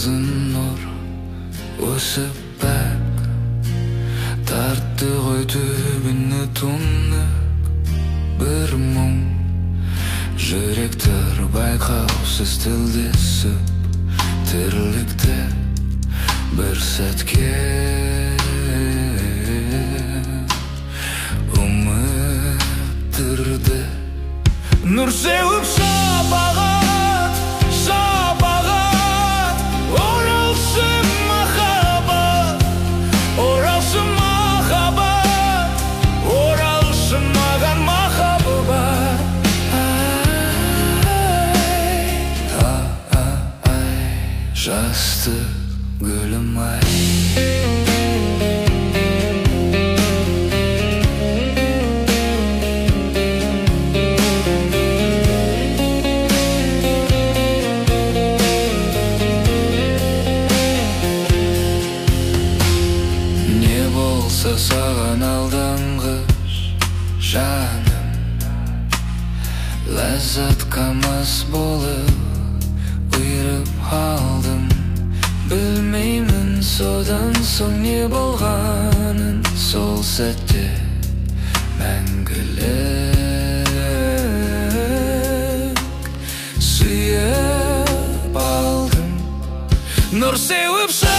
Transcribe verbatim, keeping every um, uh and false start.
ызын нұр өсіп бәк тартты ғой түбіні тұнық бір мұң жүректер байқаусыз тілдесіп тірлікті бір сәтке үміттірді нұр сеуіп шапағат шапағат оралсын махаббат оралсын махаббат оралсын маған махаббат ай жасты гүлім ай саған алданғыш жаным ләззат қамас болып ұйырып алдым білмеймін содан соң не болғанын сол сәтте мәңгілік сүйіп алдым нұр сеуіп